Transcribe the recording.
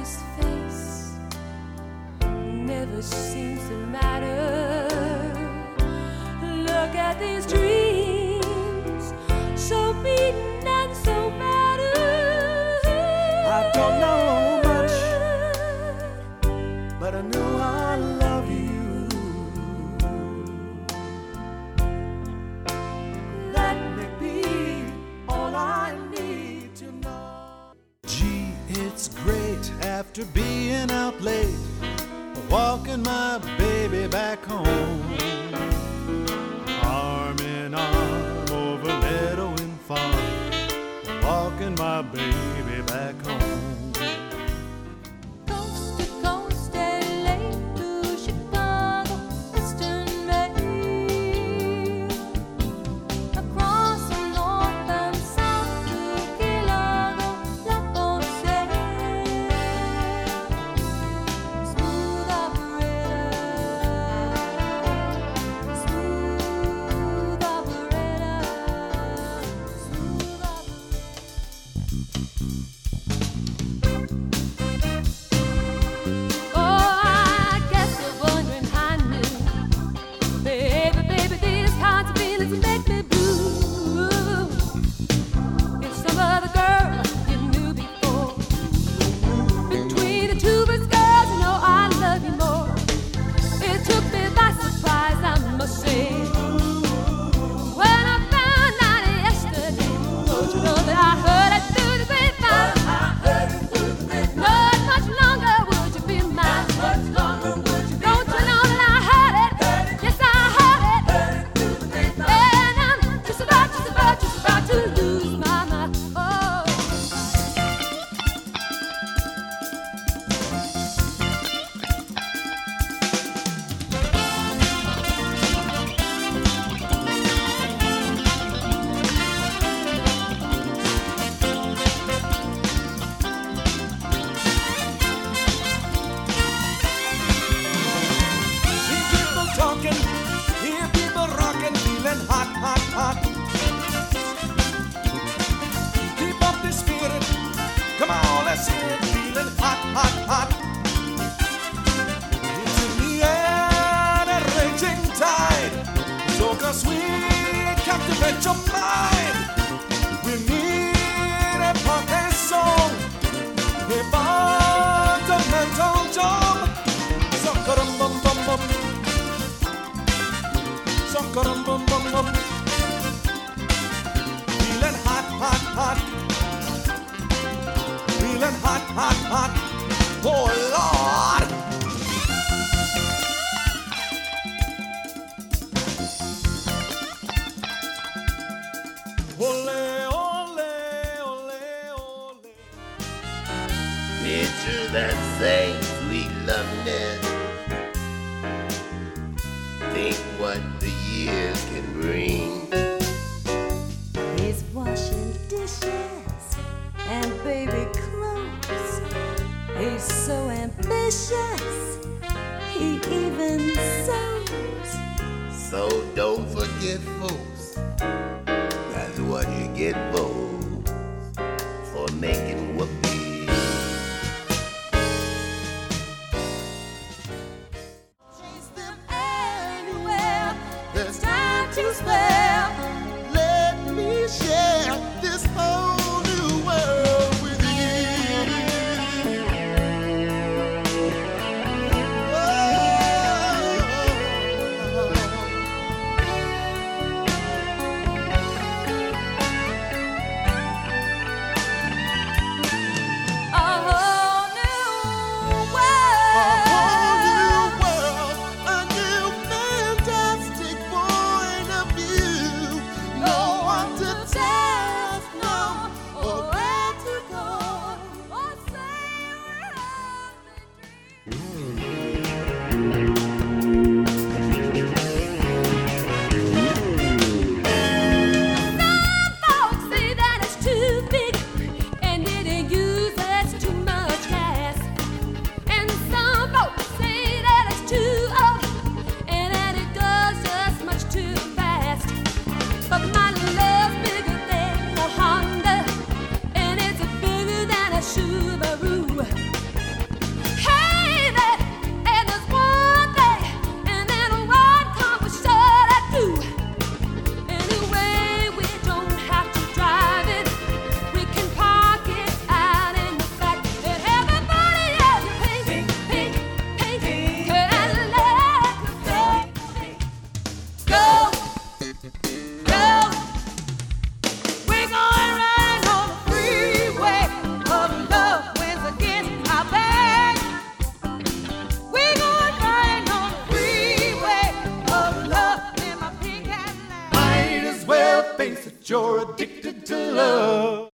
his face never seems to matter. Look at these dreams, so beaten and so battered. I don't know much, but I know I love you. That may be all I need to know. Gee, it's great after being out late, walking my baby back home. Arm in arm over meadow and farm, walking my baby back home. Coast to coast, LA to Chicago, Western Maine, across from north and south to Key Largo, La Ponce. Smooth operator, smooth operator, smooth operator. Oh, I guess you're wondering how I knew. Baby, baby, these kinds of feelings make me blue. If some other girl you knew before, between the two of us, girls, you know I love you more. It took me by surprise, I must say, when I found out yesterday. Don't you know that I heard it through the grapevine? Not much longer would you be mine. Don't you know that I heard it? Yes, I heard it. And I'm just about to lose my mind. Oh. See people talking, hear people rocking, feeling hot, hot, hot. Keep up the spirit, come on, let's hear it, feeling hot, hot, hot. It's in the air, that raging tide, soca sweet, captivate your mind. We need a party song, a fundamental job. Suckarum bum bum bum. Suckarum bum bum bum. Feeling hot, hot, hot. Feeling hot, hot, hot. Oh Lord. Ole, ole, ole, ole. Picture that same sweet loveliness. Think what the years can bring. He's washing dishes and baby clothes. He's so ambitious, he even sews. So don't forget, folks, that's what you get, folks, for making whoopee. Chase them anywhere. There's time to spare. Let me share this whole new world with you. well face it, you're addicted to love.